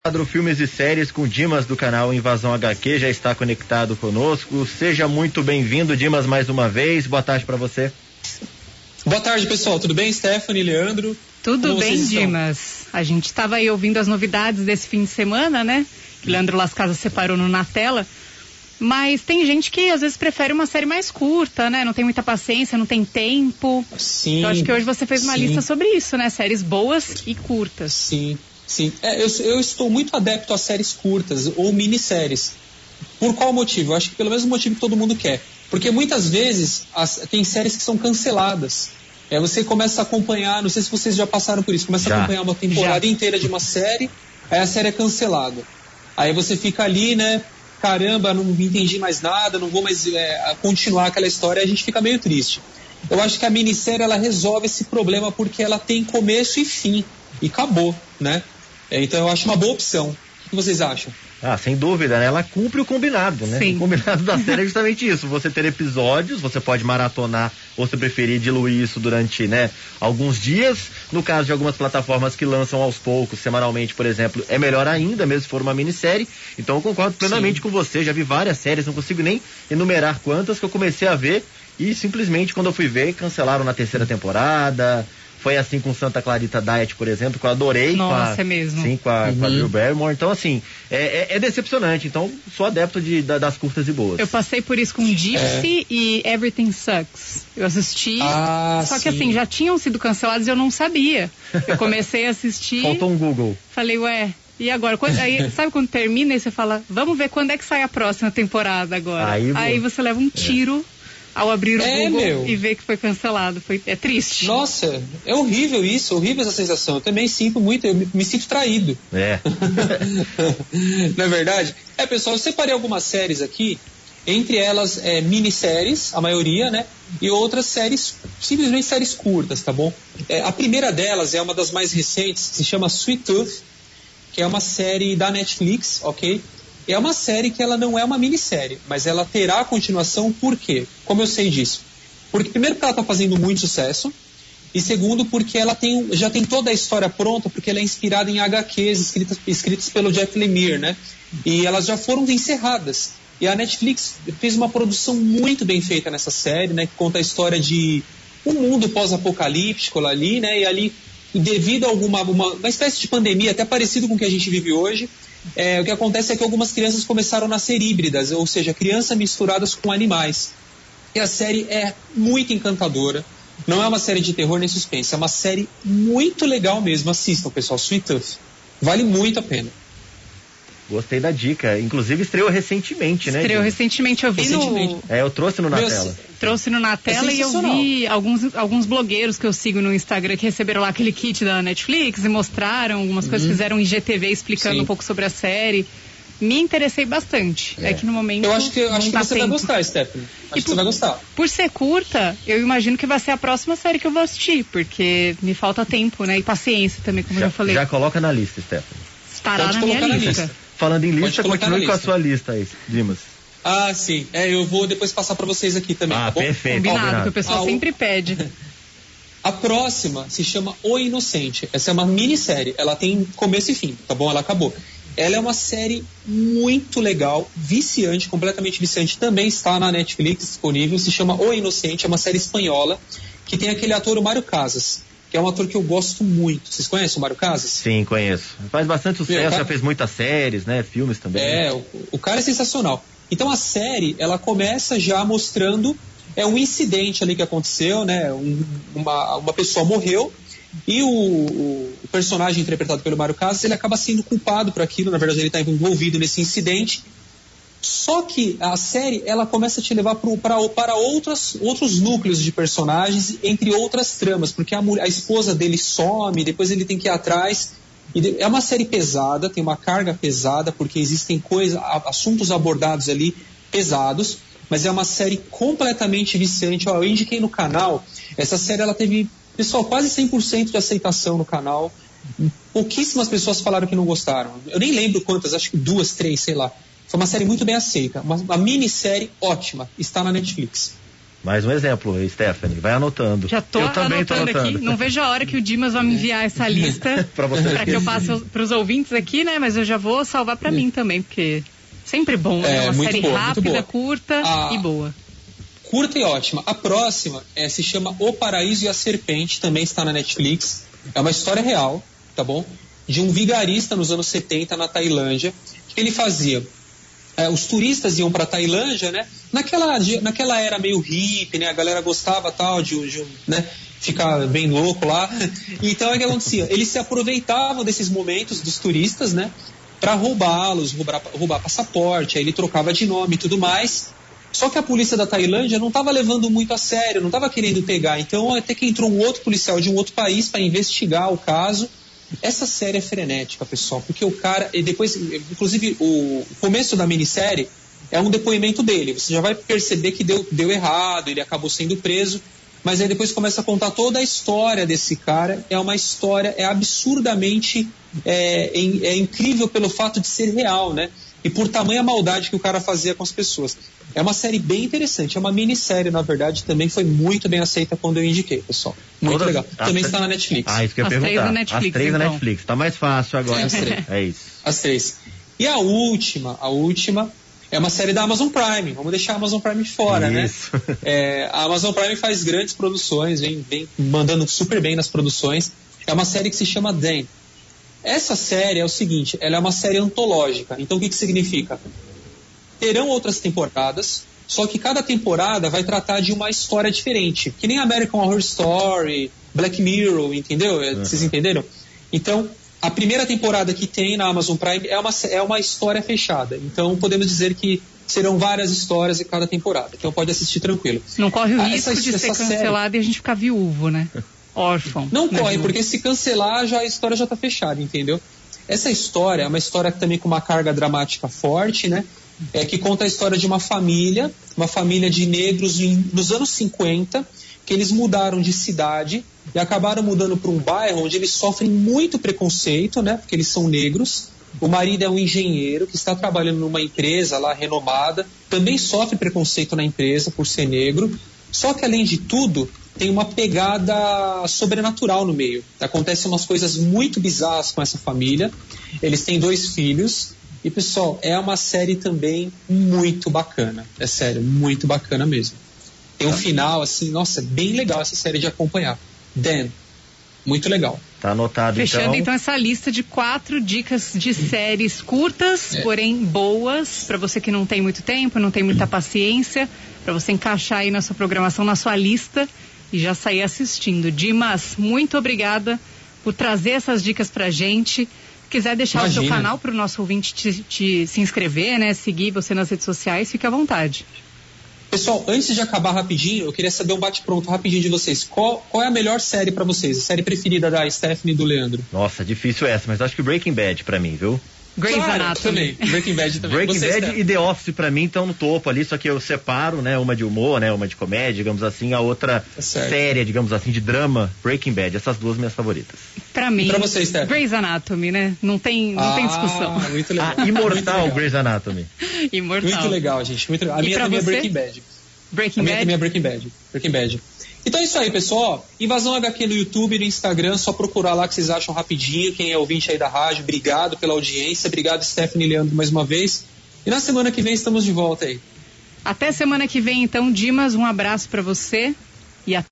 Quadro Filmes e Séries com Dimas do canal Invasão HQ já está conectado conosco. Seja muito bem-vindo, Dimas, mais uma vez. Boa tarde para você. Boa tarde, pessoal. Tudo bem, Stephanie, Leandro? Tudo bem, Dimas. A gente estava aí ouvindo as novidades desse fim de semana, né? Que o Leandro Las Casas separou no Na Tela. Mas tem gente que às vezes prefere uma série mais curta, né? Não tem muita paciência, não tem tempo. Sim. Então acho que hoje você fez uma lista sobre isso, né? Séries boas e curtas. Sim. Eu estou muito adepto a séries curtas ou minisséries. Por qual motivo? Eu acho que pelo mesmo motivo que todo mundo quer. Porque muitas vezes tem séries que são canceladas. Você começa a acompanhar, não sei se vocês já passaram por isso, começa a acompanhar uma temporada inteira de uma série, aí a série é cancelada. Aí você fica ali, né? Caramba, não entendi mais nada, não vou mais continuar aquela história, e a gente fica meio triste. Eu acho que a minissérie ela resolve esse problema porque ela tem começo e fim. E acabou, né? Então eu acho uma boa opção. O que vocês acham? Sem dúvida, né? Ela cumpre o combinado, né? Sim. O combinado da série é justamente isso. Você ter episódios, você pode maratonar ou se preferir diluir isso durante, né, alguns dias. No caso de algumas plataformas que lançam aos poucos, semanalmente, por exemplo, é melhor ainda, mesmo se for uma minissérie. Então eu concordo plenamente com você. Já vi várias séries, não consigo nem enumerar quantas que eu comecei a ver e simplesmente quando eu fui ver, cancelaram na terceira temporada. Foi assim com Santa Clarita Diet, por exemplo, que eu adorei. Nossa, é mesmo. Sim, com a Drew Barrymore. Então, assim, é decepcionante. Então, sou adepto das curtas e boas. Eu passei por isso com Gypsy e Everything Sucks. Eu assisti, só que assim, já tinham sido cancelados e eu não sabia. Eu comecei a assistir... Faltou um Google. Falei, e agora? Aí, sabe quando termina e você fala, vamos ver quando é que sai a próxima temporada agora? Aí você leva um tiro... ao abrir o Google e ver que foi cancelado. É triste. Nossa, é horrível isso, horrível essa sensação. Eu também sinto muito, eu me sinto traído. Não é verdade? Pessoal, eu separei algumas séries aqui, entre elas minisséries, a maioria, né? E outras séries, simplesmente séries curtas, tá bom? A primeira delas é uma das mais recentes, que se chama Sweet Tooth, que é uma série da Netflix, ok? É uma série que ela não é uma minissérie, mas ela terá continuação. Por quê? Como eu sei disso? Porque primeiro porque ela está fazendo muito sucesso, e segundo porque ela já tem toda a história pronta, porque ela é inspirada em HQs escritas pelo Jeff Lemire, né? E elas já foram encerradas. E a Netflix fez uma produção muito bem feita nessa série, né? Que conta a história de um mundo pós-apocalíptico ali, né? E ali, devido a uma espécie de pandemia, até parecido com o que a gente vive hoje, o que acontece é que algumas crianças começaram a nascer híbridas, ou seja, crianças misturadas com animais. E a série é muito encantadora. Não é uma série de terror nem suspense, é uma série muito legal mesmo. Assistam, pessoal, Sweet Tooth. Vale muito a pena. Gostei da dica. Inclusive estreou recentemente, né? Estreou recentemente, eu vi eu trouxe no Na Tela. Trouxe no Na Tela e eu vi alguns blogueiros que eu sigo no Instagram que receberam lá aquele kit da Netflix e mostraram algumas coisas, fizeram um IGTV explicando um pouco sobre a série. Me interessei bastante. É que no momento eu acho que você vai gostar, Stephanie. Acho que você vai gostar. Por ser curta, eu imagino que vai ser a próxima série que eu vou assistir, porque me falta tempo, né? E paciência também, como eu já falei. Já coloca na lista, Stephanie. Estará na minha lista. Falando em lista, continue com a sua lista aí, Dimas. Sim. Eu vou depois passar para vocês aqui também. Tá bom? Perfeito. Combinado, que o pessoal sempre pede. A próxima se chama O Inocente. Essa é uma minissérie. Ela tem começo e fim, tá bom? Ela acabou. Ela é uma série muito legal, viciante, completamente viciante. Também está na Netflix disponível. Se chama O Inocente. É uma série espanhola que tem aquele ator, o Mário Casas, que é um ator que eu gosto muito. Vocês conhecem o Mário Casas? Sim, conheço. Faz bastante sucesso, já fez muitas séries, né? Filmes também. O cara é sensacional. Então a série, ela começa já mostrando um incidente ali que aconteceu, né? Uma pessoa morreu e o personagem interpretado pelo Mário Casas, ele acaba sendo culpado por aquilo. Na verdade, ele está envolvido nesse incidente. Só que a série, ela começa a te levar para outros núcleos de personagens, entre outras tramas, porque a esposa dele some, depois ele tem que ir atrás. É uma série pesada, tem uma carga pesada, porque existem assuntos abordados ali pesados, mas é uma série completamente viciante. Eu indiquei no canal, essa série ela teve, pessoal, quase 100% de aceitação no canal. Pouquíssimas pessoas falaram que não gostaram. Eu nem lembro quantas, acho que 2, 3, sei lá. Foi uma série muito bem aceita, uma minissérie ótima, está na Netflix. Mais um exemplo, Stephanie, vai anotando. Já tô anotando aqui, não vejo a hora que o Dimas vai me enviar essa lista para que eu passe para os ouvintes aqui, né? Mas eu já vou salvar para mim também, porque sempre bom, né? Uma série rápida, curta e boa. Curta e ótima. A próxima se chama O Paraíso e a Serpente, também está na Netflix. É uma história real, tá bom? De um vigarista nos anos 70 na Tailândia. O que ele fazia? Os turistas iam para Tailândia, né? Naquela era meio hippie, né? A galera gostava tal de né? Ficar bem louco lá. Então, o que acontecia? Eles se aproveitavam desses momentos dos turistas, né? Para roubá-los, roubar passaporte. Aí ele trocava de nome e tudo mais. Só que a polícia da Tailândia não estava levando muito a sério, não estava querendo pegar. Então, até que entrou um outro policial de um outro país para investigar o caso. Essa série é frenética, pessoal, porque o cara, e depois, inclusive, o começo da minissérie é um depoimento dele. Você já vai perceber que deu errado, ele acabou sendo preso, mas aí depois começa a contar toda a história desse cara. É uma história, absurdamente incrível pelo fato de ser real, né? E por tamanha maldade que o cara fazia com as pessoas. É uma série bem interessante, é uma minissérie, na verdade, também foi muito bem aceita quando eu indiquei, pessoal. Muito legal. Também está na Netflix. Isso que eu ia perguntar. As três na Netflix, tá mais fácil agora. É isso. As três. E a última é uma série da Amazon Prime. Vamos deixar a Amazon Prime fora, isso. Né? A Amazon Prime faz grandes produções, vem mandando super bem nas produções. É uma série que se chama Dan. Essa série é o seguinte, ela é uma série antológica. Então o que significa? Terão outras temporadas, só que cada temporada vai tratar de uma história diferente. Que nem American Horror Story, Black Mirror, entendeu? Vocês entenderam? Então, a primeira temporada que tem na Amazon Prime é uma história fechada. Então, podemos dizer que serão várias histórias em cada temporada. Então, pode assistir tranquilo. Não corre o risco de ser cancelado e a gente ficar viúvo, né? Órfão. Não corre, porque se cancelar, a história já está fechada, entendeu? Essa história é uma história também com uma carga dramática forte, né? Que conta a história de uma família de negros nos anos 50, que eles mudaram de cidade e acabaram mudando para um bairro onde eles sofrem muito preconceito, né? Porque eles são negros. O marido é um engenheiro que está trabalhando numa empresa lá renomada, também sofre preconceito na empresa por ser negro. Só que, além de tudo, tem uma pegada sobrenatural no meio. Acontecem umas coisas muito bizarras com essa família. Eles têm 2 filhos. E, pessoal, é uma série também muito bacana. É sério, muito bacana mesmo. Tem um final, assim, nossa, bem legal essa série de acompanhar. Dan, muito legal. Tá anotado, Fechando então essa lista de 4 dicas de séries curtas, porém boas, para você que não tem muito tempo, não tem muita paciência, para você encaixar aí na sua programação, na sua lista e já sair assistindo. Dimas, muito obrigada por trazer essas dicas pra gente. Quiser deixar o seu canal para o nosso ouvinte se inscrever, né? Seguir você nas redes sociais, fique à vontade. Pessoal, antes de acabar rapidinho, eu queria saber um bate-pronto rapidinho de vocês. Qual é a melhor série para vocês? A série preferida da Stephanie e do Leandro? Nossa, difícil essa, mas acho que Breaking Bad para mim, viu? Grey's Anatomy. Breaking Bad também. Breaking Bad e The Office pra mim estão no topo ali, só que eu separo, né, uma de humor, né, uma de comédia, digamos assim, a outra séria, digamos assim, de drama, Breaking Bad. Essas duas minhas favoritas. Pra mim, pra você, Grey's Anatomy, né? Não tem discussão. Muito legal. Imortal Grey's Anatomy. Imortal. Muito legal, gente. Muito legal. A minha também é Breaking Bad. Breaking Bad? A minha também é Breaking Bad. Então é isso aí, pessoal. Invasão HQ no YouTube e no Instagram, só procurar lá que vocês acham rapidinho. Quem é ouvinte aí da rádio, obrigado pela audiência. Obrigado, Stephanie e Leandro, mais uma vez. E na semana que vem estamos de volta aí. Até semana que vem, então, Dimas, um abraço pra você e até